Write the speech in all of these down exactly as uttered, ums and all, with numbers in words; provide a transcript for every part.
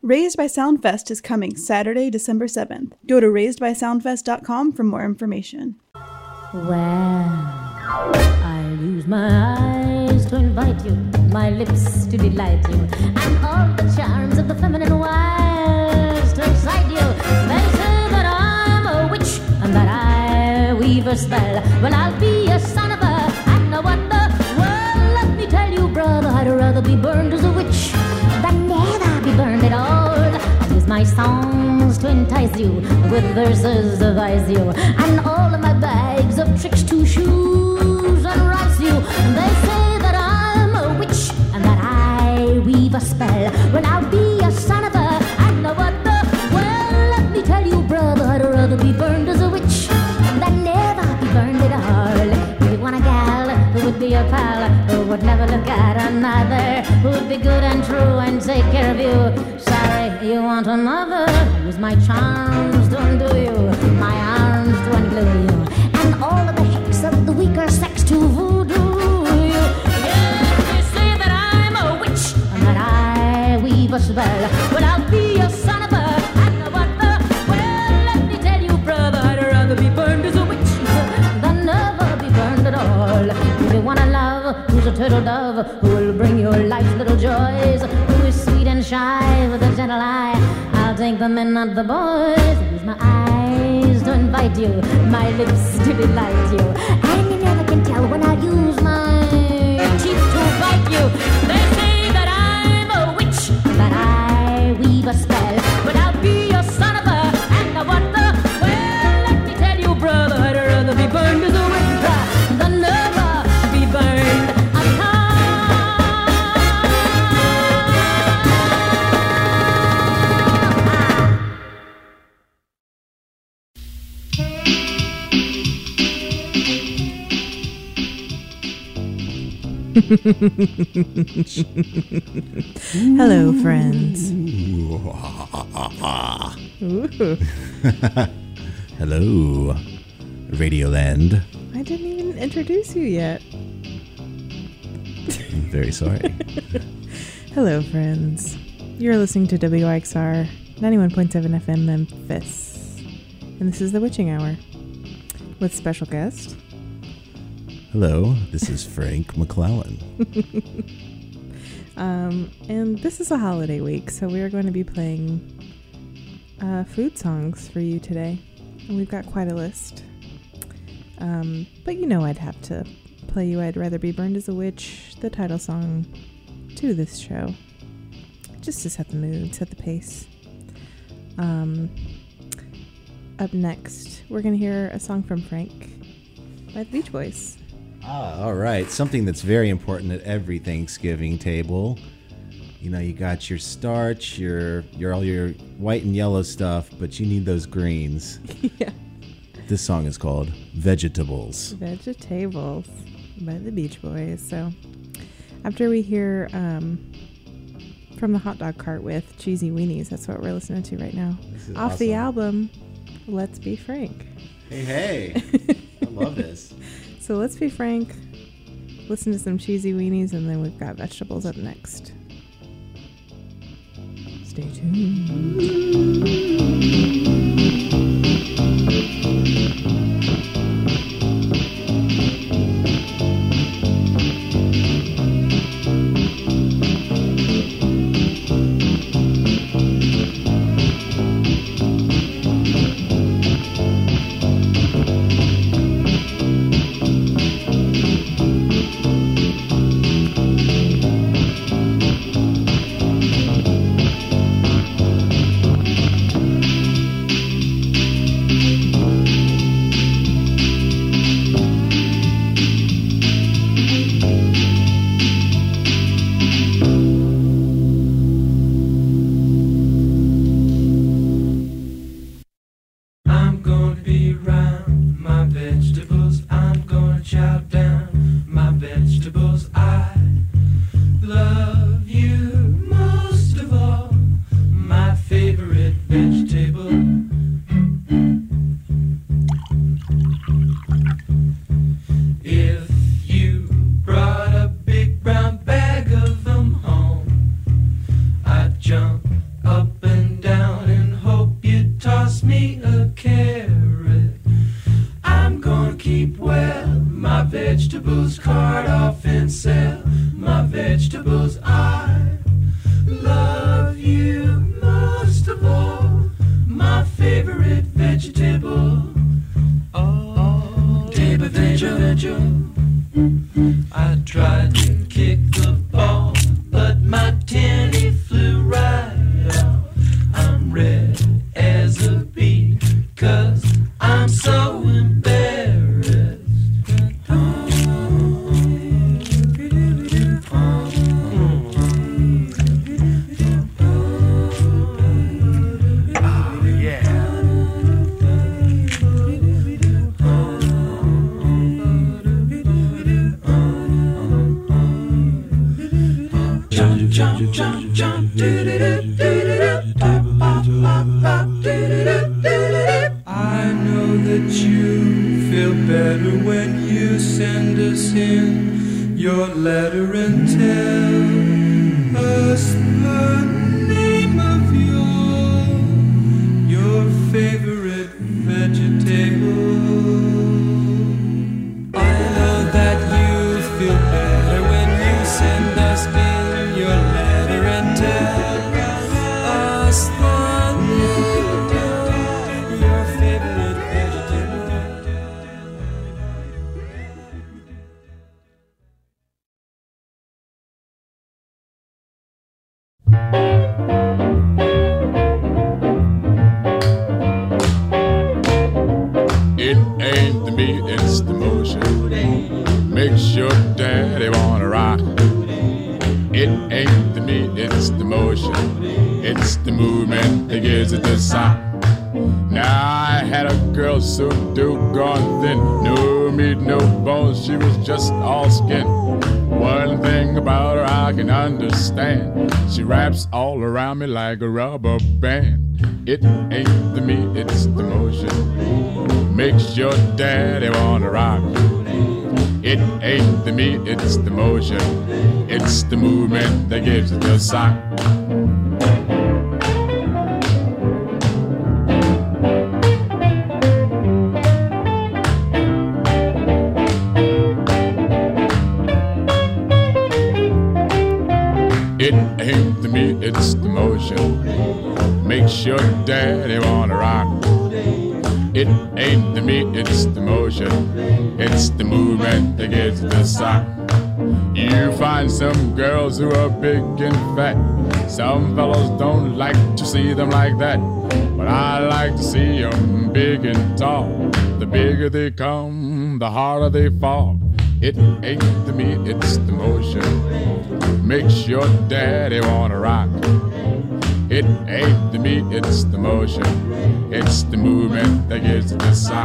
Raised by Soundfest is coming Saturday, December seventh. Go to raised by soundfest dot com for more information. Well, I'll use my eyes to invite you, my lips to delight you, and all the charms of the feminine wiles to excite you. They say that I'm a witch and that I weave a spell. Well, I'll be a son of a and a wonder. Well, let me tell you, brother, I'd rather be burned as a witch than never be burned at all. I'll use my songs to entice you, with verses to advise you, and all of my bags of tricks to shoes and rise you. And they say that I'm a witch and that I weave a spell. Well, I'll be a son of a and a wonder. Well, let me tell you, brother, I'd rather be burned as a witch than never be burned at all. If you want a gal who would be your pal, who would never look at another, who would be good and true and take care of you, sorry, you want another. Use my charms to undo you, my arms to unglue you, and all of the hicks of the weaker sex to voodoo you. Yes, they say that I'm a witch and that I weave a spell. Well, I'll be a son of a and a wonder. Well, let me tell you, brother, I'd rather be burned as a witch than never be burned at all. If you want a love who's a turtle dove, who will bring your life's little joys, who is sweet and shy with a gentle eye, I'll take the men, not the boys. Use my eyes to invite you, my lips to delight you, and you never can tell when I'll use my teeth to bite you. They say that I'm a witch, that I weave a spell, but I'll be your son of a and a wonder. Well, let me tell you, brother, I'd rather be burned as a witch than never be burned at all. Hello, friends. Hello, Radioland. I didn't even introduce you yet. I'm very sorry. Hello, friends. You're listening to W I X R ninety-one point seven F M Memphis. And this is The Witching Hour with special guest. Hello, this is Frank McClellan. um, and this is a holiday week, so we are going to be playing uh, food songs for you today. And we've got quite a list. Um, but you know I'd have to play you I'd Rather Be Burned as a Witch, the title song to this show. Just to set the mood, set the pace. Um, up next, we're going to hear a song from Frank by the Beach Boys. Ah, all right. Something that's very important at every Thanksgiving table. You know, you got your starch, your your all your white and yellow stuff, but you need those greens. Yeah. This song is called Vegetables. Vegetables by the Beach Boys. So after we hear um, From the Hot Dog Cart with Cheesy Weenies, that's what we're listening to right now. Off awesome. the album, Let's Be Frank. Hey, hey. I love this. So let's be frank, listen to some Cheesy Weenies, and then we've got vegetables up next. Stay tuned. Thank in your letter and tell us the name of your your favorite vegetable. I know that you feel better when you send us in your letter and tell us the name of your favorite vegetable. It ain't the beat, it's the motion. Makes your daddy wanna rock. It ain't the beat, it's the motion. It's the movement that gives it the sock. Now I had a girl so doggone thin, no meat, no bones, she was just all skin. One thing about her I can understand, she wraps all around me like a rubber band. It ain't the meat, it's the motion. Makes your daddy wanna rock. It ain't the meat, it's the motion. It's the movement that gives it the sock. It ain't the meat, it's the motion. Makes your daddy wanna rock. It ain't the meat, it's the motion. It's the movement that gives the sock. You find some girls who are big and fat. Some fellows don't like to see them like that. But I like to see them big and tall. The bigger they come, the harder they fall. It ain't the meat, it's the motion. Makes your daddy wanna rock. It ain't the meat, it's the motion. It's the movement that gives it the sock.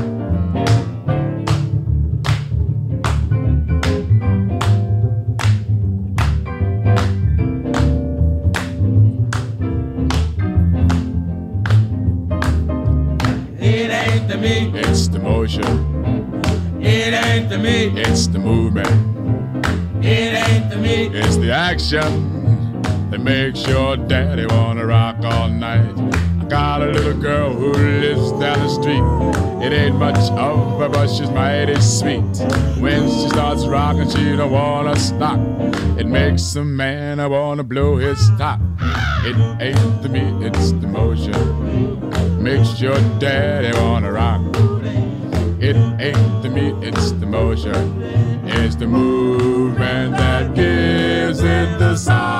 It ain't the meat, It's the motion. it ain't the meat, It's the movement. it ain't the meat. It's the action that makes your daddy wanna rock all night. I got a little girl who lives down the street. It ain't much of her, but she's mighty sweet. When she starts rocking, she don't wanna stop. It makes a man I wanna blow his top. It ain't the meat, it's the motion. Makes your daddy wanna rock. It ain't the meat, it's the motion. It's the movement that gives it the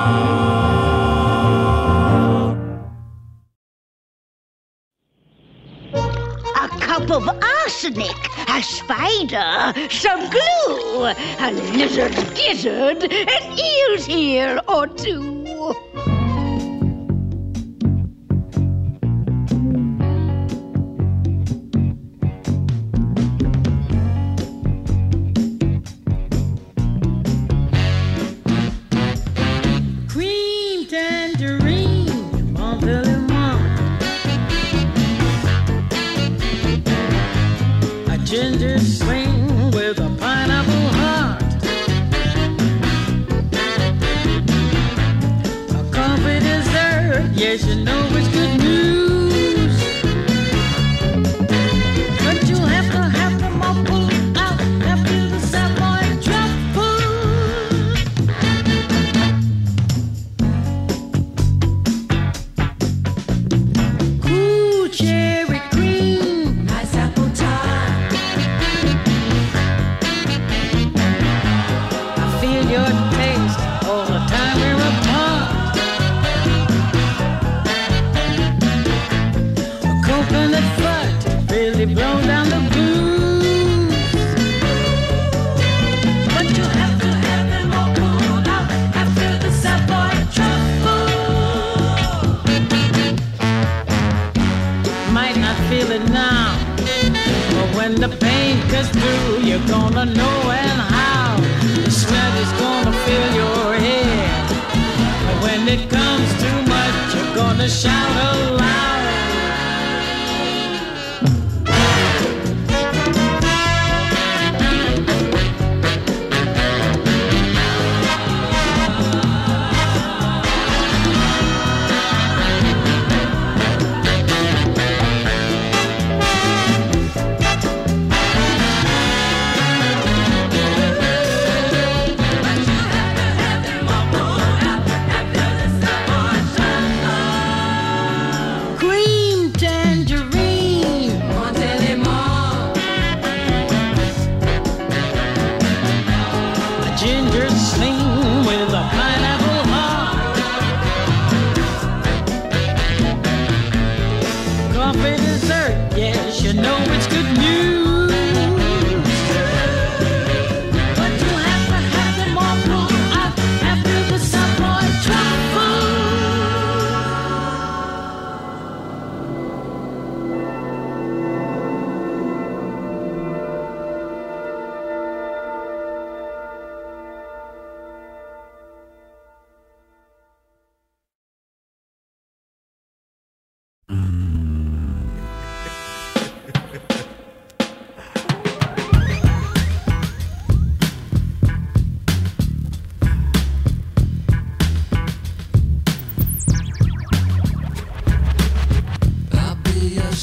sound. A cup of arsenic, a spider, some glue, a lizard gizzard, an eel's heel or two. Cream tangerine, Montpellier, a ginger swing with a pineapple heart, a coffee dessert, yes you know it's good news, but you have to have them all pulled out after the Savoy truffle. Cool cherry cream, nice apple tart. I feel your taste all the time we're apart. A coconut fudge really blown down the blues, but you have to have them all pulled out after the Savoy truffle. Might not feel it now, but when the pain cuts through, you're gonna know and how. The sweat is gonna fill your head, but when it comes too much, you're gonna shout aloud.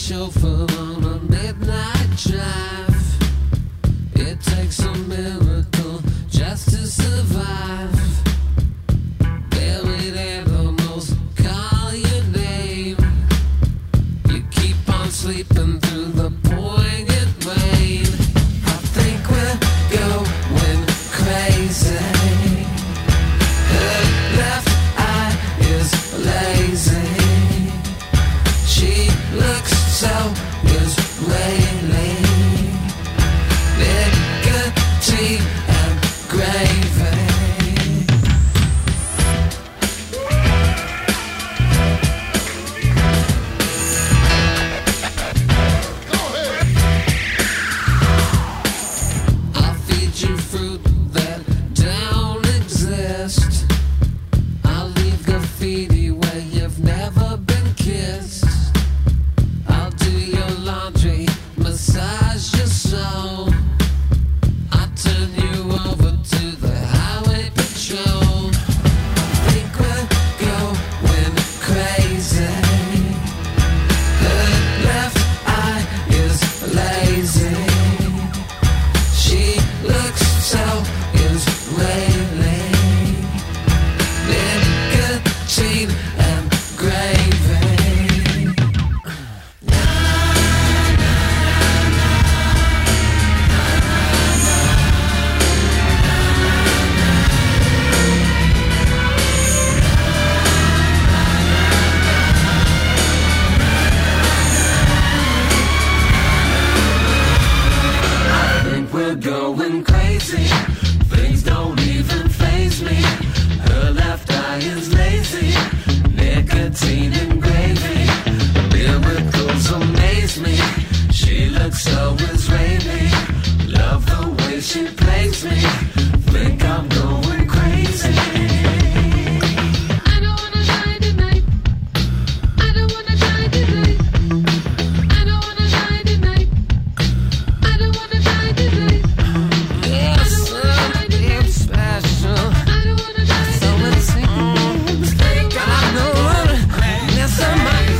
chauffeur on a midnight drive. It takes a miracle just to survive. Buried animals call your name. You keep on sleeping through the poignant rain. I think we're going crazy. Her left eye is lazy. She looks so Israeli. Nicotine and gravy. I'll feed you fruit that don't exist. I'll leave graffiti where you've never been kissed. I'll do your laundry, massage your soul. I'll turn you over to the highway patrol. I think we're going crazy. Her left eye is lazy. She looks so Israeli. Nicotine and gravy. I think we're going crazy. Things don't even faze me. Her left eye is lazy. Nicotine and gravy. Miracles amaze me. She looks so Israeli. Love the way she plays me. Think I'm going crazy. I don't wanna die tonight. I don't wanna die tonight. I don't wanna die tonight. I don't wanna die tonight. Yes, something special. I don't wanna die So it seems. Think I know what. Yes, somebody.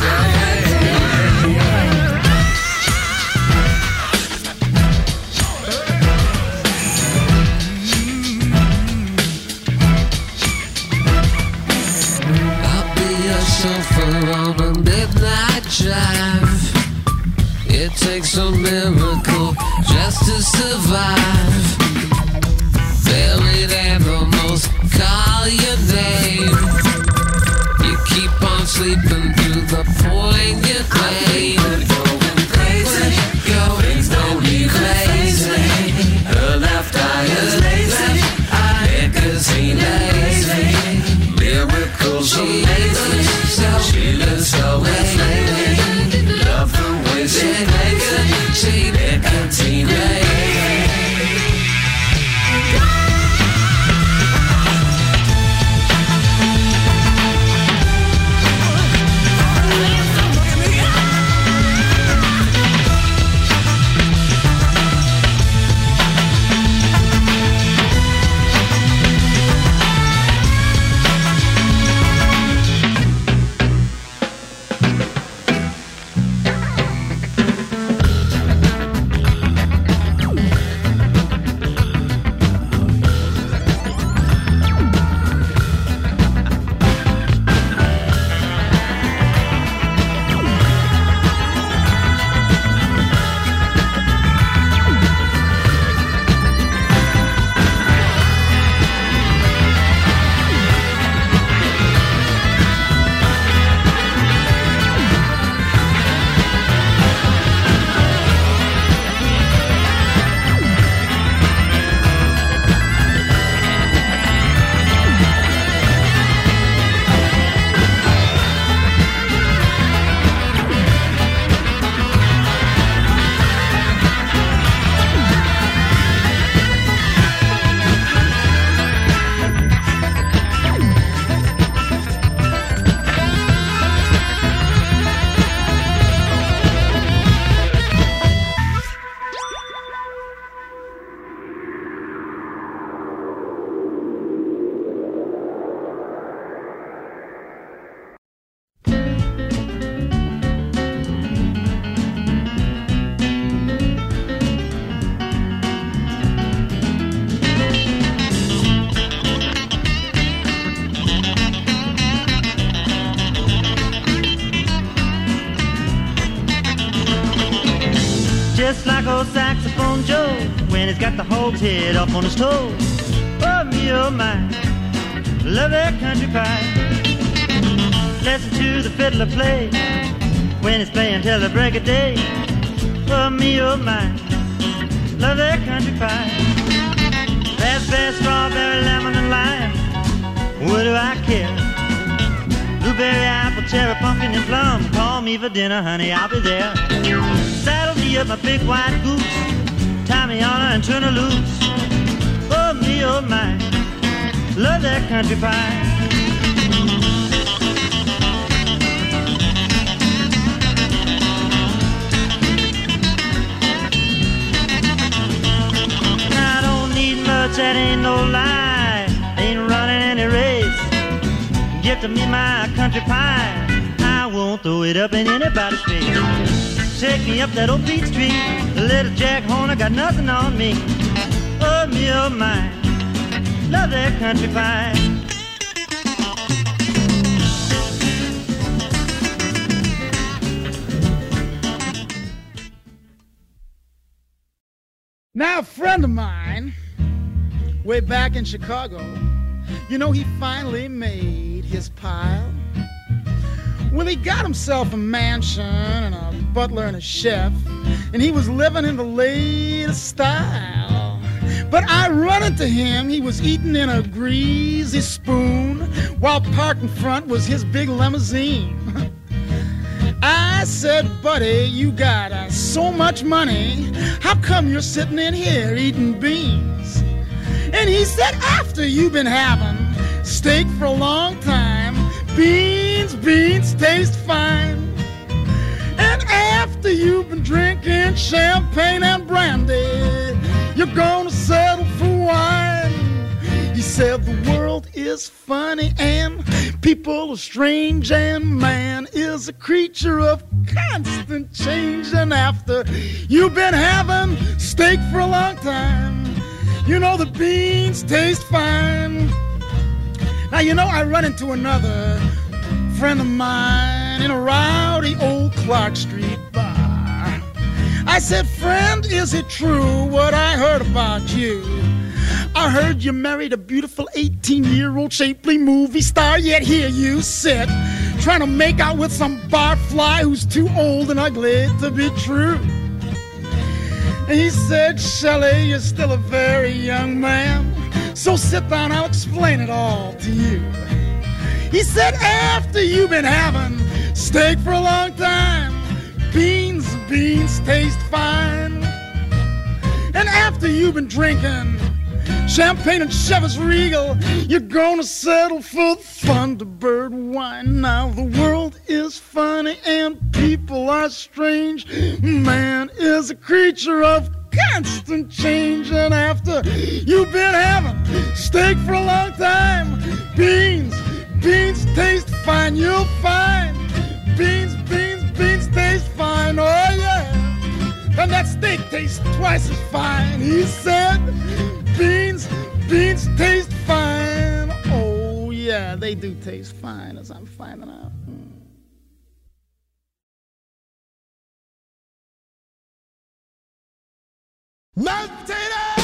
I'll be a chauffeur on a midnight drive. It takes a miracle just to survive. Buried animals call your name. You keep on sleeping through the poignant rain. Going crazy, going going crazy. Her left eye is lazy. Nicotine lazy. Miracles amazing. She looks so Israeli. Love the way she plays it. She nicotine lazy. Give me just like old saxophone Joe when he's got the hog's head up on his toe. Oh, me, oh, my, love that country pie. Listen to the fiddler play when he's playing till the break of day. Oh, me, oh, my, love that country pie. Raspberry, strawberry, lemon, and lime, what do I care? Blueberry, apple, cherry, pumpkin, and plum, call me for dinner, honey, I'll be there. Saddle me up my big white goose, tie me on her and turn her loose. Oh, me, oh, my, love that country pie. I don't need much, that ain't no lie, ain't running any race. Get to me my country pie, I won't throw it up in anybody's face. Take me up that old beach tree, the little Jack Horner got nothing on me. Oh, me, oh, my, love that country pie. Now, a friend of mine, way back in Chicago, you know, he finally made his pile. Well, he got himself a mansion and a butler and a chef, and he was living in the latest style. But I run into him, he was eating in a greasy spoon, while parked in front was his big limousine. I said, buddy, you got uh, so much money, how come you're sitting in here eating beans? And he said, after you've been having steak for a long time, beans, beans taste fine. And after you've been drinking champagne and brandy, you're gonna settle for wine. He said the world is funny and people are strange and man is a creature of constant change. And after you've been having steak for a long time, you know the beans taste fine. Now, you know, I run into another friend of mine in a rowdy old Clark Street bar. I said, friend, is it true what I heard about you? I heard you married a beautiful eighteen-year-old shapely movie star, yet here you sit, trying to make out with some barfly who's too old and ugly to be true. And he said, Shelley, you're still a very young man, so sit down, I'll explain it all to you. He said, after you've been having steak for a long time, beans, beans taste fine. And after you've been drinking champagne and Chivas Regal, you're gonna settle for Thunderbird wine. Now the world is funny and people are strange. Man is a creature of constant change. And after you've been having steak for a long time, beans, beans taste fine. You'll find beans, beans, beans taste fine. Oh yeah, and that steak tastes twice as fine. He said, beans, beans taste fine. Oh yeah, they do taste fine, as I'm finding out. Mm. Mashed potato!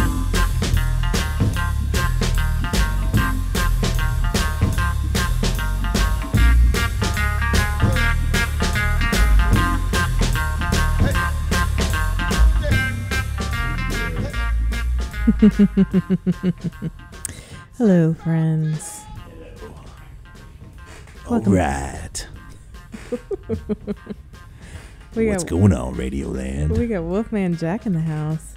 Hello, friends. All right. We What's got, going on, Radio Land? We got Wolfman Jack in the house.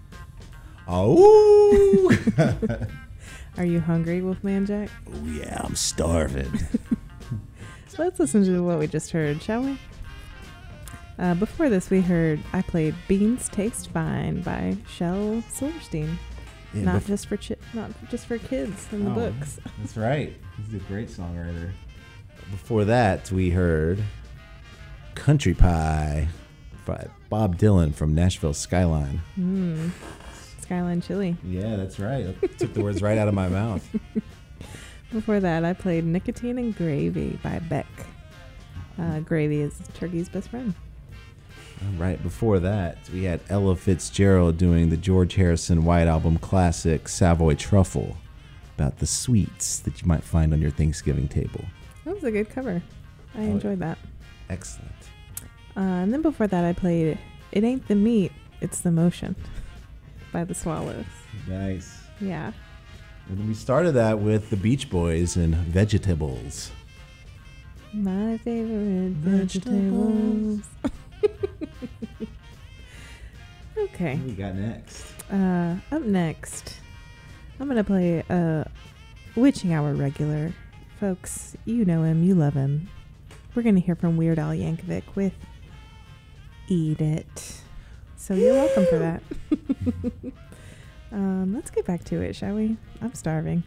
Oh. Are you hungry, Wolfman Jack? Oh, yeah, I'm starving. Let's listen to what we just heard, shall we? Uh, before this, we heard I played "Beans Taste Fine" by Shel Silverstein. Yeah, not bef- just for chi- not just for kids in the Oh, books. That's right. He's a great songwriter. Before that, we heard "Country Pie" by Bob Dylan from Nashville Skyline. Mm. Skyline Chili. Yeah, that's right. I took the words right out of my mouth. Before that, I played "Nicotine and Gravy" by Beck. Uh, gravy is turkey's best friend. Right before that, we had Ella Fitzgerald doing the George Harrison White Album classic Savoy Truffle, about the sweets that you might find on your Thanksgiving table. That was a good cover. I Oh, enjoyed that. Excellent. Uh, and then before that, I played It Ain't the Meat, It's the Motion by the Swallows. Nice. Yeah. And we started that with the Beach Boys and Vegetables. My favorite vegetables. Okay. What we got next? Uh, up next, I'm going to play a Witching Hour regular. Folks, you know him, you love him. We're going to hear from Weird Al Yankovic with Eat It. So you're welcome for that. um, let's get back to it, shall we? I'm starving.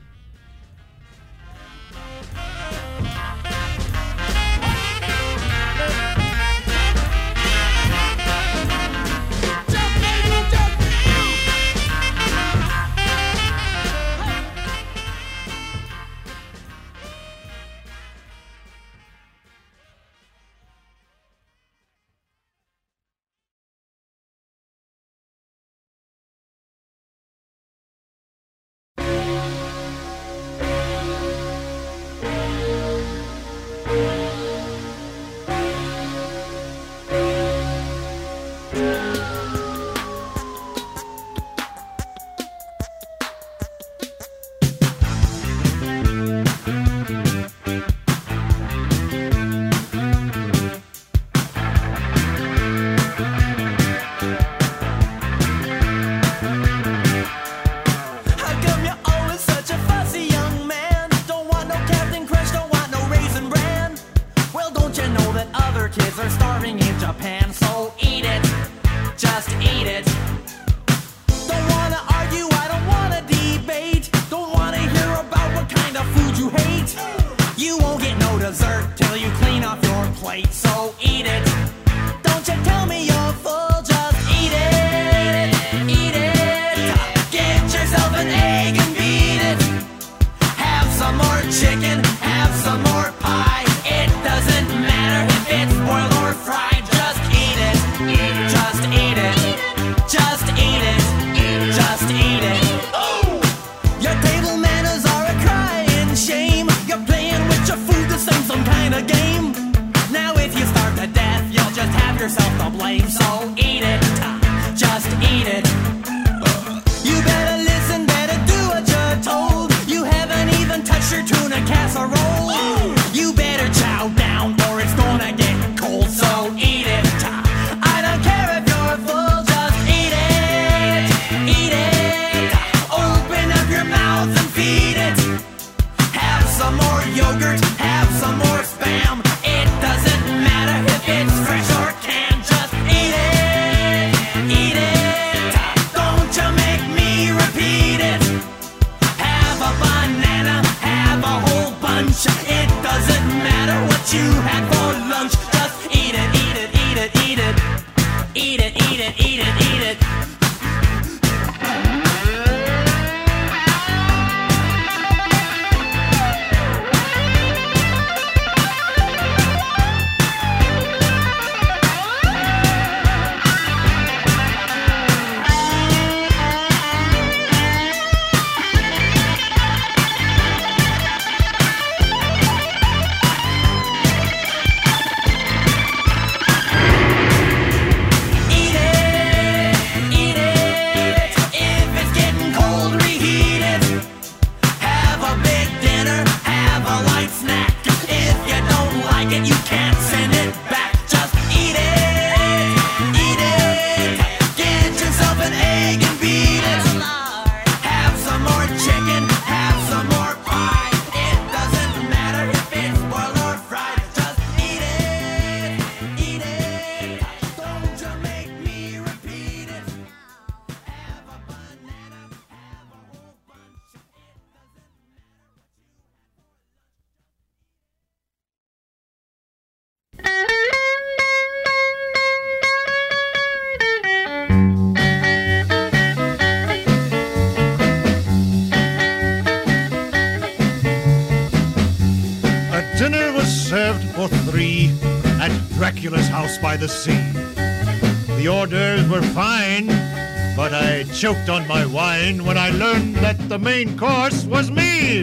Dinner was served for three at Dracula's house by the sea. The orders were fine, but I choked on my wine when I learned that the main course was me.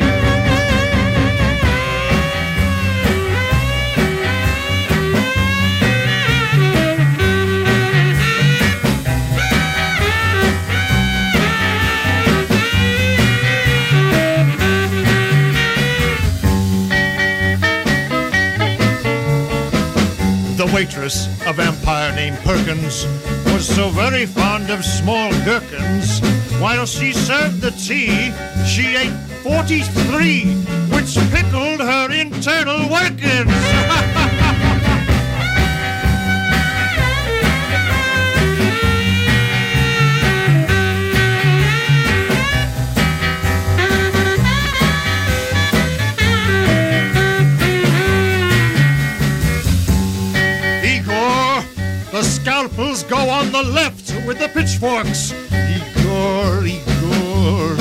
The waitress, a vampire named Perkins, was so very fond of small gherkins. While she served the tea, she ate forty-three, which pickled her internal workings. The scalpels go on the left with the pitchforks. Igor, Igor.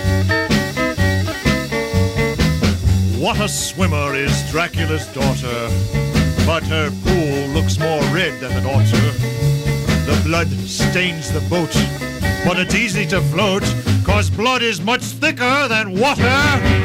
What a swimmer is Dracula's daughter, but her pool looks more red than it ought to. The blood stains the boat, but it's easy to float, 'cause blood is much thicker than water.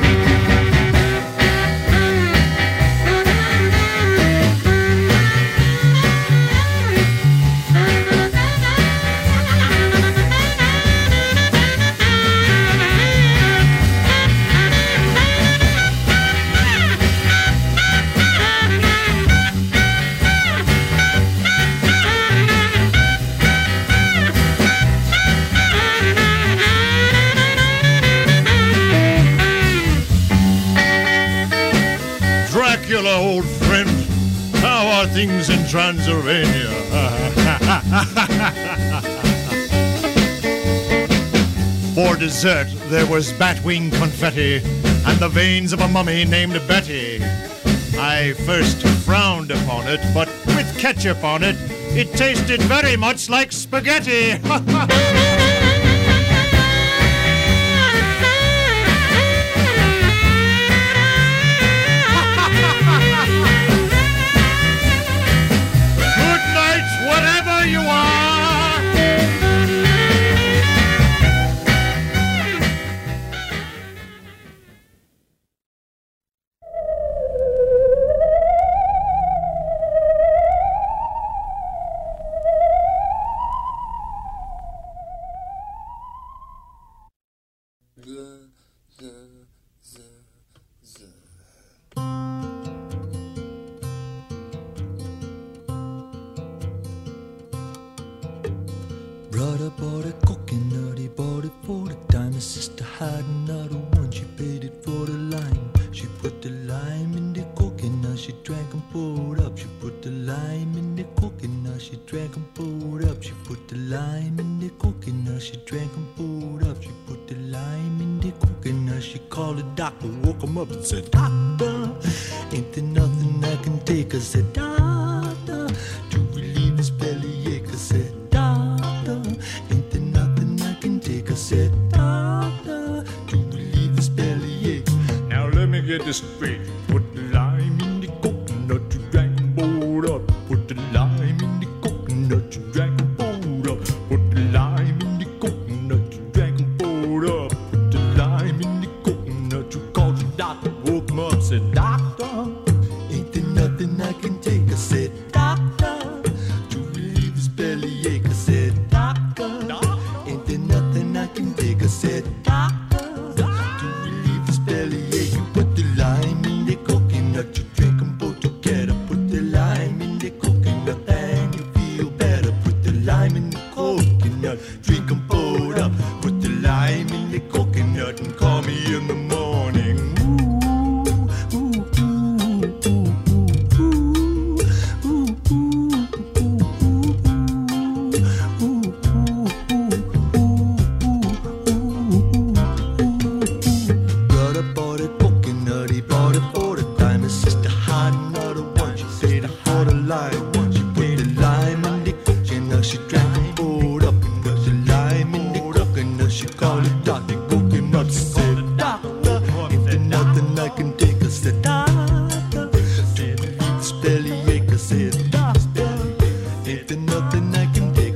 Dracula, old friend, how are things in Transylvania? For dessert, there was batwing confetti and the veins of a mummy named Betty. I first frowned upon it, but with ketchup on it, it tasted very much like spaghetti. Whatever you are. Brother bought a coconut, he bought it for the dime. His sister had another one, she paid it for the lime. She put the lime in the coconut, she drank and poured up. She put the lime in the coconut, she drank and poured up. She put the lime in the coconut, she drank and poured up. She put the lime in the coconut, she called the doctor, woke him up and said, "Doctor, ain't there nothing I can take?" I said, "Doctor, to relieve his bellyache." I said, "Doctor, ain't there nothing I can take?" I said, "Doctor, to relieve his bellyache." Now let me get this straight. Put the lime in the coconut, you drank and poured up. Put the lime in the coconut, you drank and poured up. Put the lime in the coconut, you drank and poured up. Put the lime in the coconut, you called your doctor, woke him up, said, "Doctor, ain't there nothing I can take?" I said, "Doctor, to relieve his bellyache." I said, "Doctor, ain't there nothing I can take?" I said, "Doctor, to relieve his bellyache." You put the lime in the coconut, you drink them both together. Put the lime in the coconut and you feel better. Put the lime in the coconut, drink them both up. Put the lime in the coconut and call me in the morning. Ooh, ooh, ooh, ooh, ooh, ooh, Brother bought a coconut, he bought it for the dime. His sister had another one, she paid it for the lime. She put the lime in the coconut, she drank and poured up. And put the lime in the coconut, she called it Doctor Coconut. She said, "Doctor, ain't there nothing I can take?" I said, "Doctor, to relieve this bellyache." I said, "Doctor, ain't there nothing I can take?"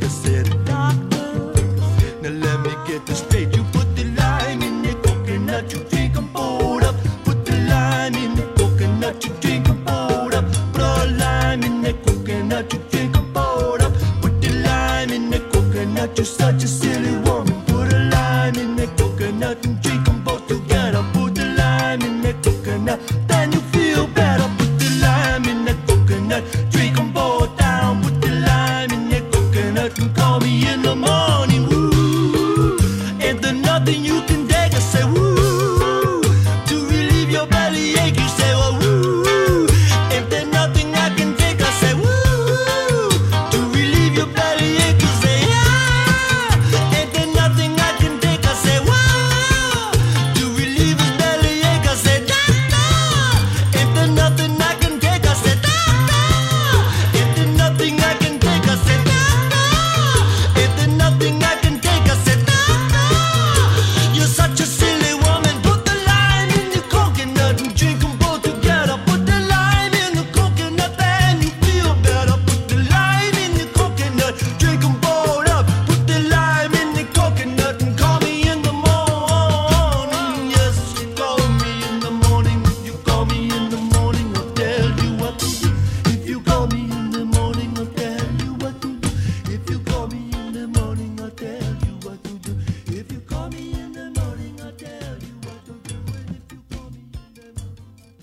you're such a silly woman. Put a lime in that coconut and drink them both together. Put the lime in that coconut, then you feel better. Put the lime in that coconut, drink them both down. Put the lime in that coconut and call me in the morning. Woo, ain't there nothing you can take? I say woo, to relieve your belly ache. You say well woo, ain't there nothing I can take? I say woo, to relieve your belly ache. You say yeah, ain't there nothing I can take? I say woo, to relieve his belly ache. I say da da, ain't there nothing I can take? I say da da, ain't there nothing I can take? I say da da, ain't there nothing I can take? I say da da, you're such a silly woman. Put the lime in the coconut and drink them both together. Put the lime in the coconut, then you feel better. Put the lime in the coconut, drink them both up. Put the lime in the coconut and call me in the morning. Yes, you call me in the morning. If you call me in the morning, I'll tell you what to do. If you call me in the morning, I'll tell you what to do. If you call me in the morning, I'll tell you what to do. If you call me in the morning, I'll tell you what to do. And if you call me in the morning, I'll tell you what to do.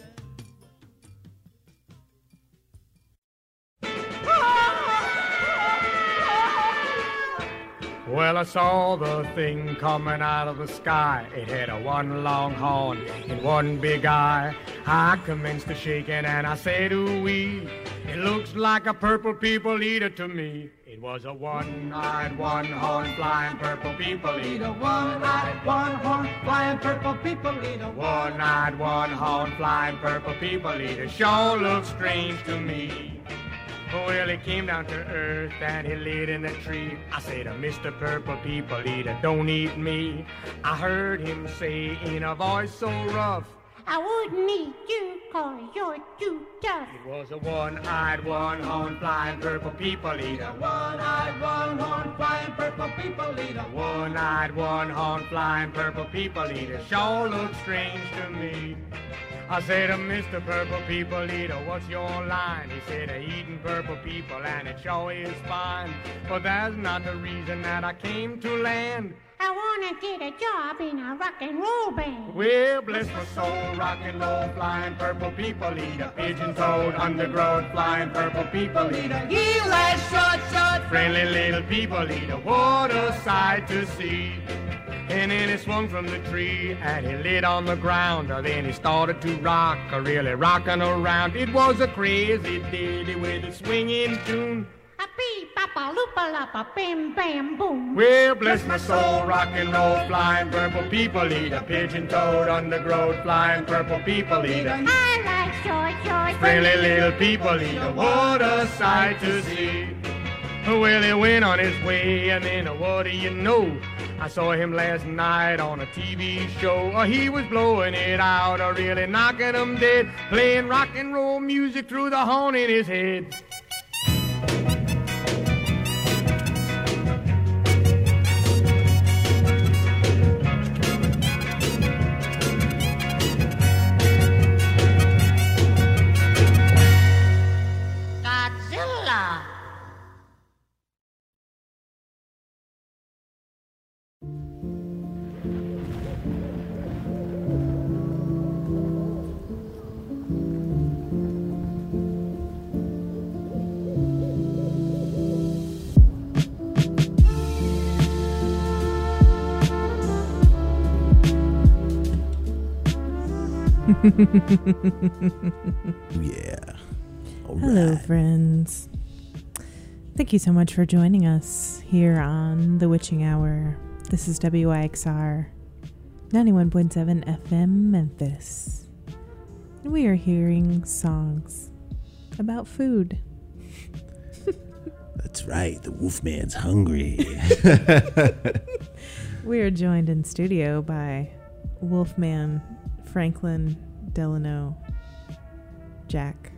Well, I saw the thing coming out of the sky. It had a one long horn and one big eye. I commenced to shaking and I said, ooh-wee, it looks like a purple people eater to me. It was a one-eyed, one-horn flying purple people eater. One-eyed, one-horn flying purple people eater. One-eyed, one-horn flying purple people eater. Sure looks strange to me. Well, he came down to earth and he laid in a tree. I said, Mister Purple People Eater, don't eat me. I heard him say in a voice so rough, I wouldn't eat you 'cause you're too tough. it was a one-eyed, one-horn flying purple people eater. One-eyed, one-horn flying purple people eater. One-eyed, one-horn flying purple people eater. Sure looks strange to me. I said to Mister Purple People Eater, what's your line? He said, eating purple people, and it sure is fine. But that's not the reason that I came to land. I wanna get a job in a rock and roll band. Well, bless my soul, rock and roll, flying purple people eater. Pigeon-toed, undergrowth, flying purple people eater. You last short, short, friendly little people eater. What a sight to see. And then he swung from the tree and he lit on the ground. Then he started to rock, really rocking around. It was a crazy ditty with a swinging tune. A beep, bop, a loop, a lop, a bim, bam, boom. Well, bless my soul, rock and roll, flying purple people eater. Pigeon-toed, undergrowth, flying purple people eater. I like short, short, Friendly little people eater. What a sight to see. Well, he went on his way, and then what do you know? I saw him last night on a T V show. Oh, he was blowing it out, or really knocking them dead, playing rock and roll music through the horn in his head. Godzilla. Yeah. All Hello, right. friends. Thank you so much for joining us here on The Witching Hour. This is W I X R ninety-one point seven F M Memphis. And we are hearing songs about food. That's right. The Wolfman's hungry. We are joined in studio by Wolfman Franklin Delano Jack.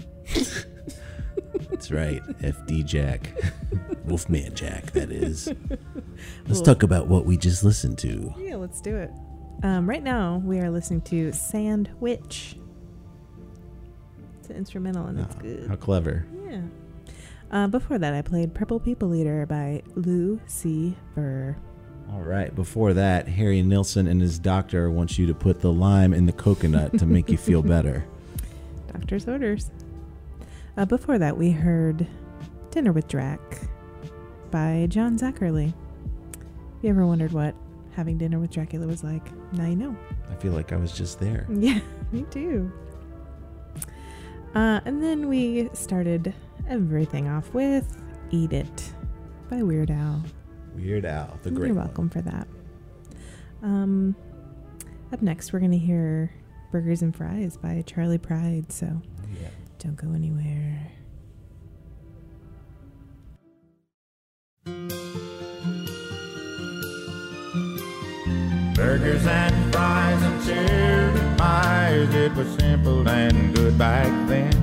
That's right. F D Jack. Wolfman Jack, that is. Let's Wolf. talk about what we just listened to. Yeah, let's do it. Um, right now, we are listening to Sandwich. It's an instrumental and it's Oh, good. how clever. Yeah. Uh, before that, I played Purple People Eater by Lou C. Burr. All right. Before that, Harry Nilsson and his doctor wants you to put the lime in the coconut to make you feel better. Doctor's orders. Uh, before that, we heard Dinner with Drac by John Zackerly. You ever wondered what having dinner with Dracula was like? Now you know. I feel like I was just there. Yeah, me too. Uh, and then we started everything off with Eat It by Weird Al. Weird Al, the great You're one. welcome for that. Um, up next, we're going to hear Burgers and Fries by Charlie Pride, so yeah. Don't go anywhere. Burgers and fries and cherry pies, it was simple and good back then.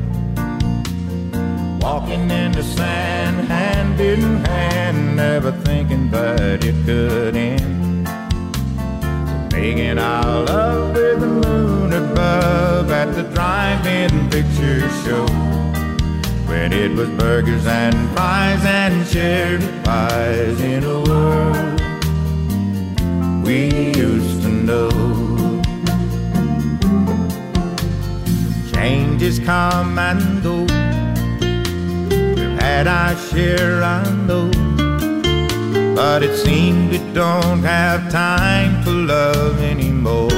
Walking in the sand, hand in hand, never thinking that it could end. Making our love with the moon above at the drive-in picture show, when it was burgers and fries and cherry pies in a world we used to know. Changes come and go, we've had our share, I know, but it seems we don't have time for love anymore.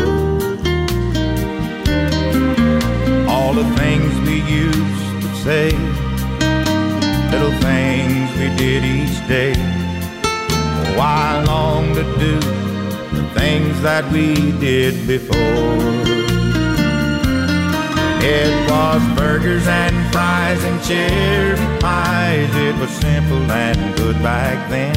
All the things we used to say, little things we did each day, oh, I long to do the things that we did before. It was burgers and fries and cherry pies, it was simple and good back then.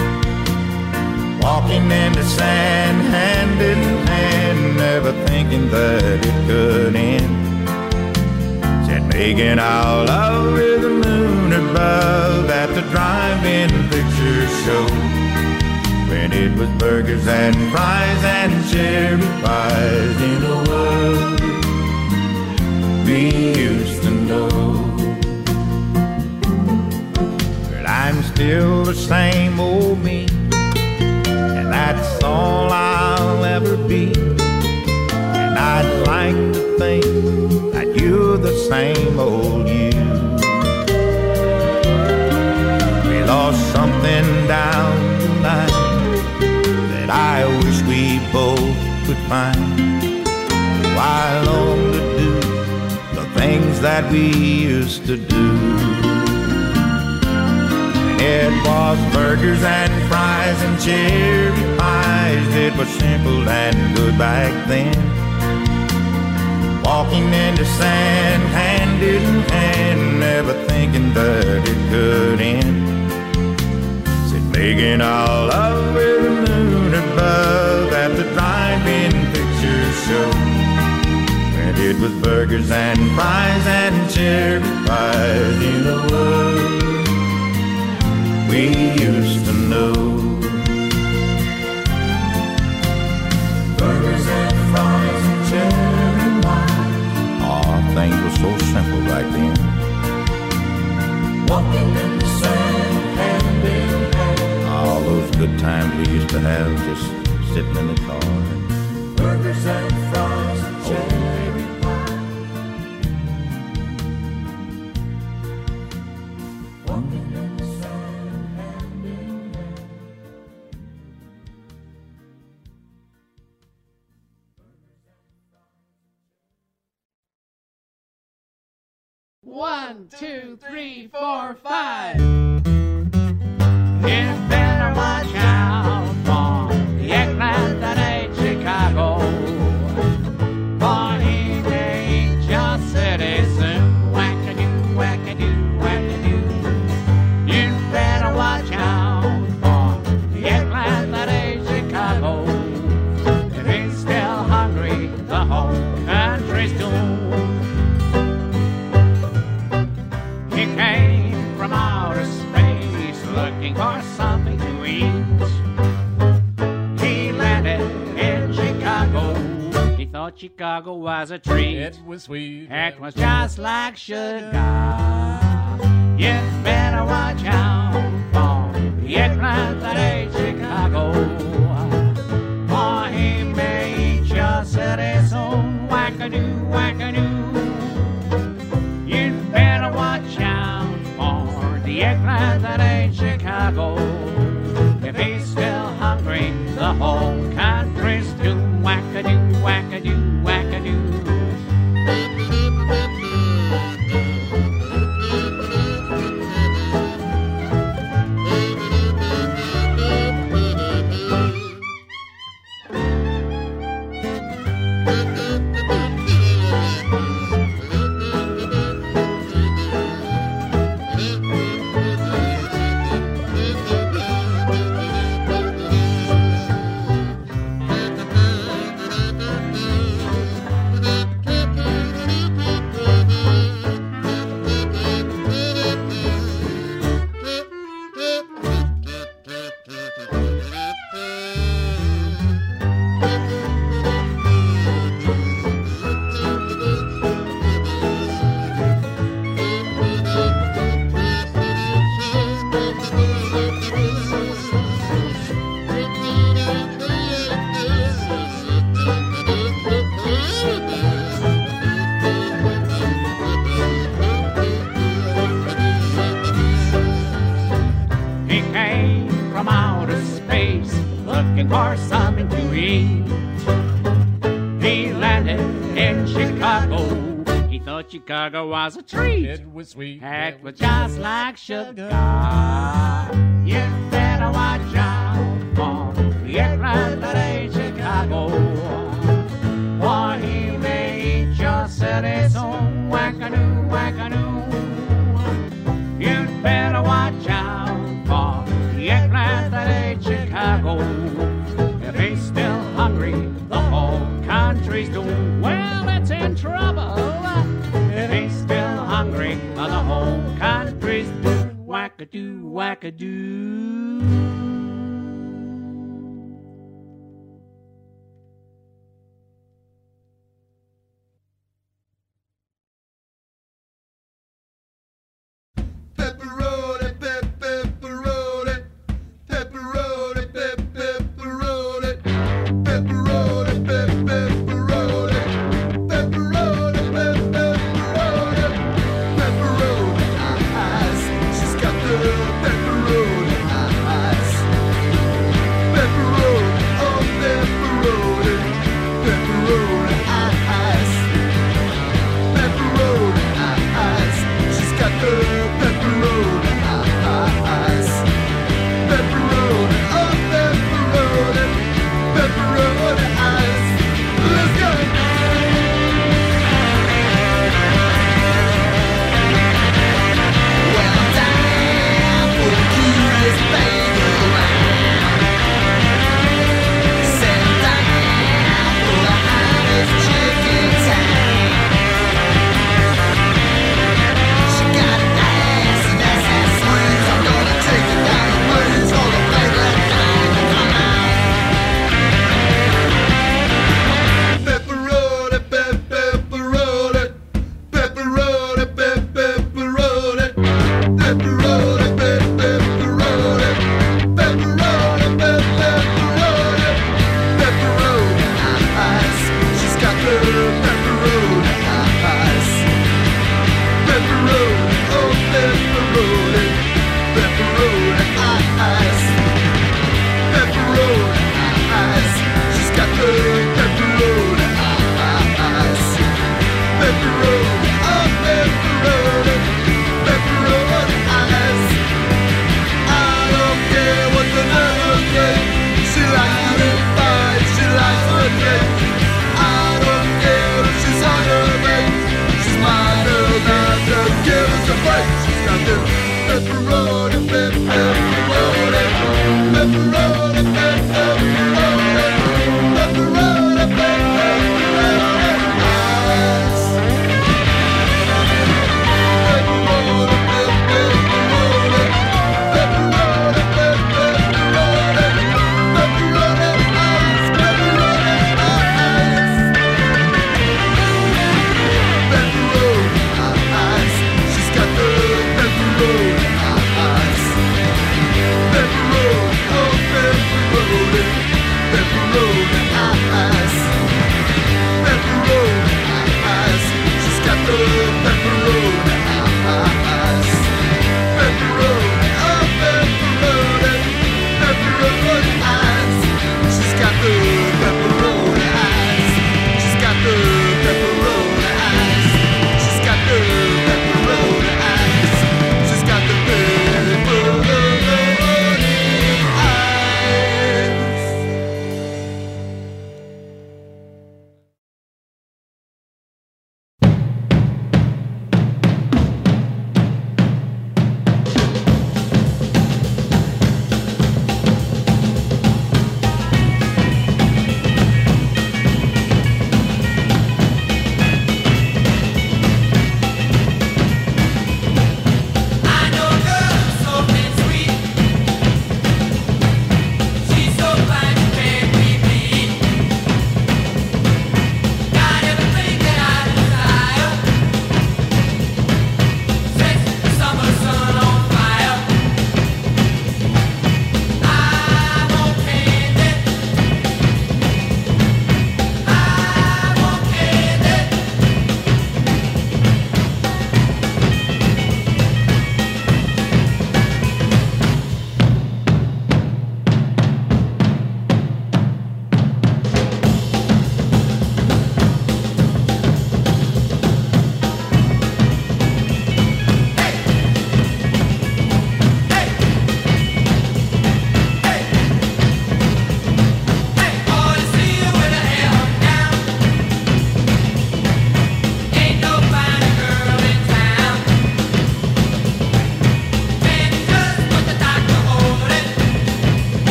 Walking in the sand, hand in hand, never thinking that it could end. Said making our love with the moon above at the drive-in picture show, when it was burgers and fries and cherry pies in a world we used to know. But I'm still the same old me, and that's all I'll ever be. And I'd like to think that you're the same old you. We lost something down the line that I wish we both could find. Oh, I long to do the things that we used to do. It was burgers and fries and cherry pies, it was simple and good back then. Walking in the sand, hand in hand, never thinking that it could end. Said making our love with the moon above at the drive-in picture show, and it was burgers and fries and cherry pies in a world we used to know. Burgers and fries and cherry pies. Oh, things were so simple back then. Walking in the sand, hand in hand. All those good times we used to have, just sitting in the car. Burgers and fries and cherry pies. Walking in the sand, hand in hand. One, two, three, four, five. You better watch out for the eggplant that ate Chicago, for he may eat your city soon. Wackadoo, wackadoo, wackadoo. You better watch out for the eggplant that ate Chicago. If he's still hungry, the whole country's doomed. He came from outer space looking for something to eat. He landed in Chicago. He thought Chicago was a treat. It was sweet. It was just like sugar. You better the eggplant that ain't Chicago. If he's still hungry, the whole country's due. Wackadoo, wackadoo, wackadoo. Looking for something to eat. He landed in Chicago. He thought Chicago was a treat. It was sweet. It was just like sugar. You better watch out for the eggplant that ain't Chicago. Or he may eat your city so wackadoo, wackadoo. You'd better watch out for the eggplant that ain't Chicago. If he's still hungry, the whole country's doomed. Well, it's in trouble. If he's still hungry, the whole country's doomed. Wackadoo, wackadoo. Pepperoni, pep, pepperoni, pepperoni, pep, pepperoni, pepperoni, pep, pepperoni, pepperoni, pep, pepperoni, pepperoni eyes. She's got the pepperoni eyes. Pepperoni, oh pepperoni, pepperoni eyes. Pepperoni eyes. She's got the pepperoni eyes. Pepperoni, oh pepperoni, pepperoni eyes. Let's go. Well, I'm down for the cutest baby around. Said I'm down for the hottest chick in town. She got an ass and that's that swings. I'm gonna take it down the blues for the favorite thing to come out. Pepperoni, pep, pepperoni, pepperoni, pep, pepperoni, pepperoni, pep, pepperoni, pepperoni, pep, pepperoni, pepperoni eyes. She's got the pepperoni eyes. Pepperoni, oh pepperoni, pepperoni eyes. Pepperoni eyes. She's got the pepperoni eyes. Pepperoni, oh pepperoni, pepperoni eyes. I don't care what the neighbors say. She likes to eat fine, she likes to drink. I don't care if she's hungry. She's mine enough to give us a break. She's got the pepperoni, pep, pepperoni, pepperoni, pep, pepperoni, pepperoni, pep, pepperoni eyes. Pepperoni, pep, pepperoni, pepperoni, pep, pepperoni, pepperoni eyes, pepperoni eyes. Pepperoni eyes. She's got the pepperoni eyes. Pepperoni, oh pepperoni.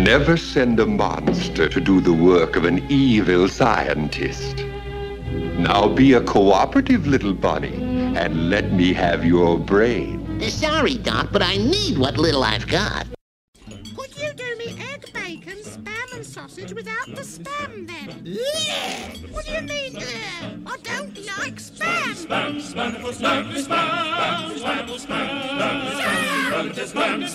Never send a monster to do the work of an evil scientist. Now be a cooperative little bunny and let me have your brain. Sorry, Doc, but I need what little I've got. Could you do me egg, bacon, spam and sausage without the spam then? Yeah! What do you mean, uh, I don't like spam! Spam, spam, spam, spam, spam, spam, spam, spam,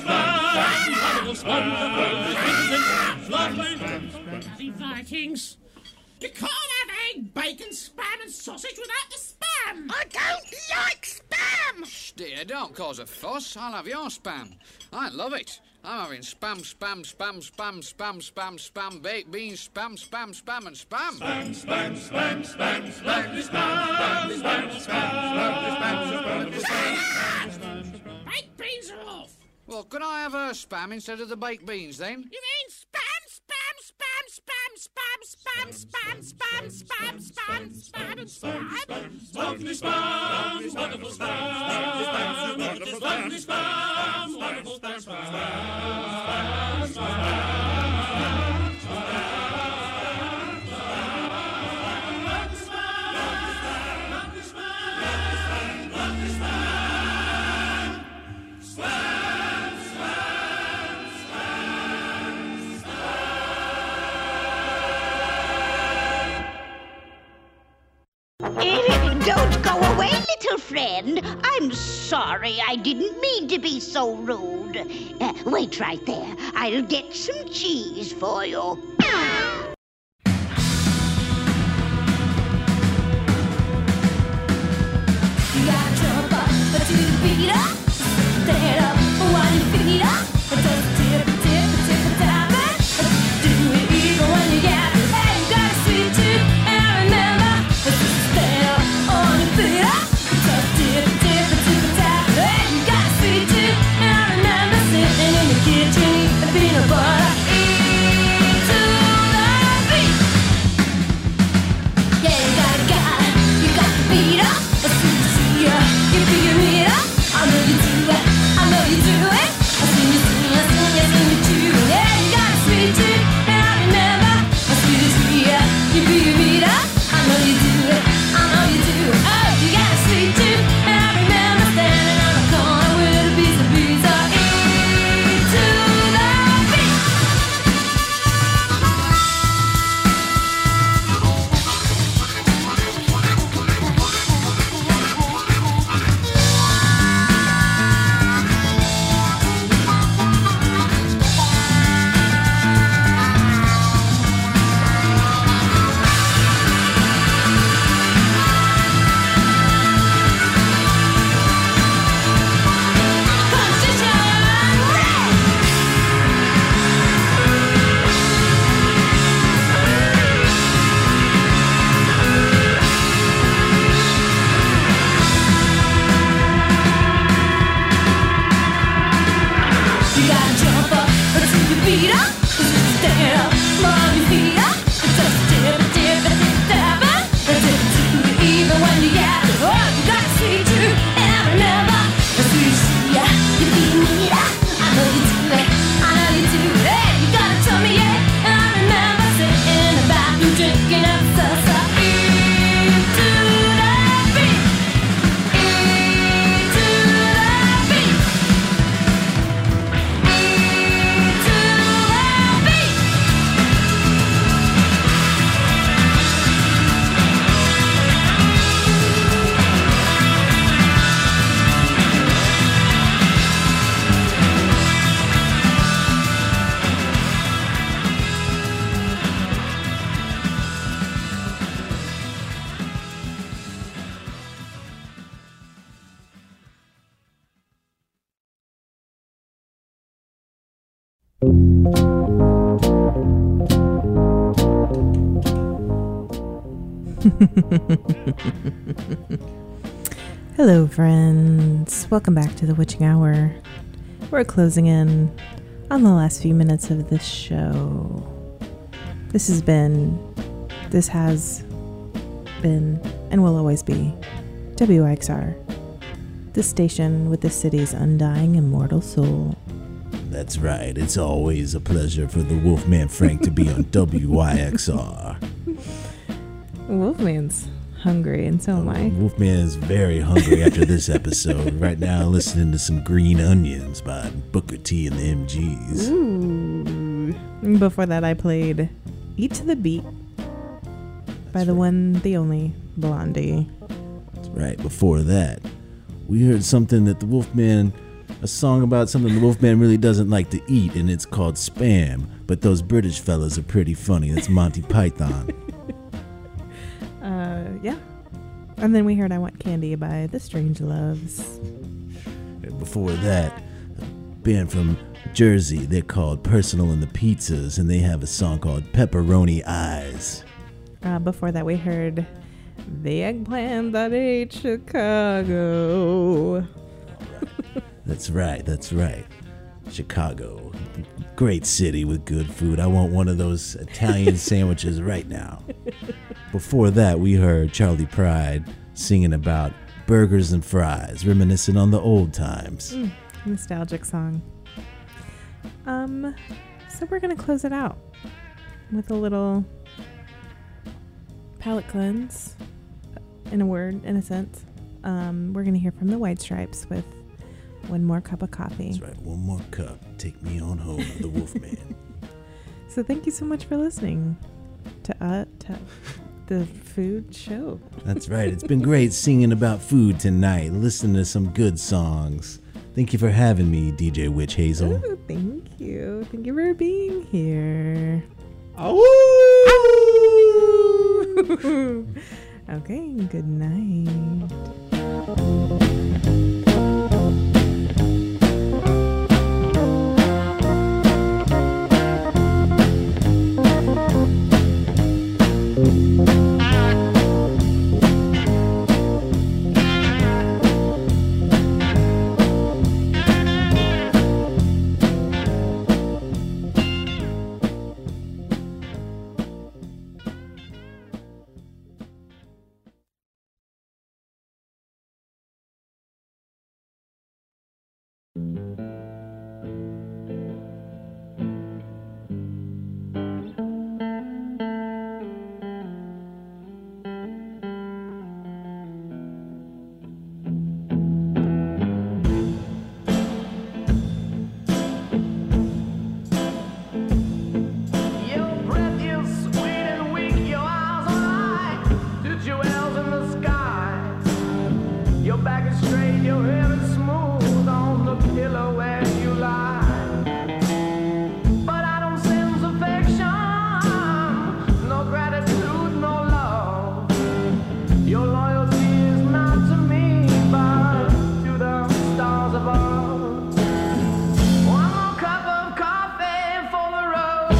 spam, spam, Vikings! You can't have egg, bacon, spam and sausage without the spam! I don't like spam! Shh, dear, don't cause a fuss. I'll have your spam. I love it. I'm having spam, spam, spam, spam, spam, spam, spam, baked beans, spam, spam, spam, and spam. Spam, spam, spam, spam, spam, spam, spam, spam, spam, spam. Baked beans are off! Well, could I have her spam instead of the baked beans, then? You mean spam, spam, spam, spam, spam, spam, spam, spam, spam, spam, spam, and spam? Lovely spam, wonderful spam, lovely spam, wonderful spam, spam, spam, spam. Don't go away, little friend. I'm sorry. I didn't mean to be so rude. Uh, wait right there. I'll get some cheese for you. You gotta jump up to the beat up, stand up while your feet up, just tip, tip, tip, tap it, do it even when you got it. Hey, you got a sweet tooth, and remember, just stand up on your feet up, just tip, tip, tip, tap it. Hey, you got a sweet tooth, and remember, sitting in the kitchen eating peanut butter, eat to the beat. Yeah, you got it, got it, you got the beat up. You figure it out. I know you do it. I know you do it. I see you sing, I sing, I sing you too. Yeah, you got a sweet tooth, and I remember. I see you see ya. You figure it out. I know you do it. I know you do. Oh, you got a sweet tooth, and I remember standing on the corner with a piece of pizza. Eat to the beat. You gotta jump up to the beat up, stand up, move your feet up, just dip, dip, dip, tap it, dip to it even when you got it. Oh, you got a sweet tooth, and I remember, as you see ya, you beat me up. I know you do it, I know you do it. Hey, you gotta tell me yeah, and I remember sitting in the bathroom drinking up salsa. Eat to the beat, eat to the beat. Hello, friends. Welcome back to the Witching Hour. We're closing in on the last few minutes of this show. This has been, this has been, and will always be W I X R, the station with the city's undying immortal soul. That's right. It's always a pleasure for the Wolfman Frank to be on W Y X R. Wolfman's hungry, and so am I. Wolfman is very hungry after this episode. Right now, listening to some Green Onions by Booker T and the M Gs. Ooh. Before that, I played Eat to the Beat by That's the right. one, the only, Blondie. That's right. Before that, we heard something that the Wolfman, a song about something the Wolfman really doesn't like to eat, and it's called Spam. But those British fellas are pretty funny. That's Monty Python. Uh, yeah. And then we heard I Want Candy by The Strange Loves. And before that, a band from Jersey, they're called Personal and the Pizzas, and they have a song called Pepperoni Eyes. Uh, before that, we heard The Eggplant That Ate Chicago. That's right, that's right. Chicago. Great city with good food. I want one of those Italian sandwiches right now. Before that, we heard Charlie Pride singing about burgers and fries, reminiscing on the old times. Mm, nostalgic song. Um, so we're going to close it out with a little palate cleanse, in a word, in a sense. Um, we're going to hear from the White Stripes with One More Cup of Coffee. That's right, one more cup. Take me on home, the Wolfman. So thank you so much for listening to, uh, to the food show. That's right. It's been great singing about food tonight, listening to some good songs. Thank you for having me, D J Witch Hazel. Ooh, thank you. Thank you for being here. Oh! Okay, good night. Your breath is sweet and weak, your eyes are like two jewels in the sky. Your back is straight, your hair is smooth on the pillow where you lie. But I don't sense affection, no gratitude, no love. Your loyalty is not to me, but to the stars above. One more cup of coffee for the road.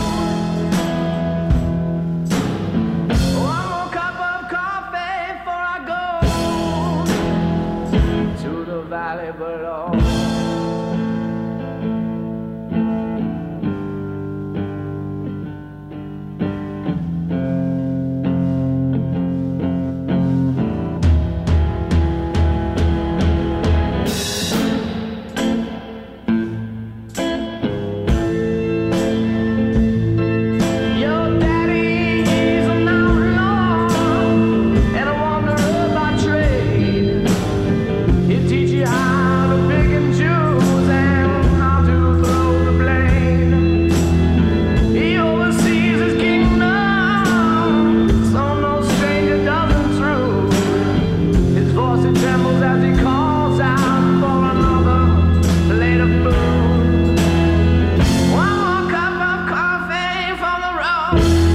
One more cup of coffee before I go to the valley below.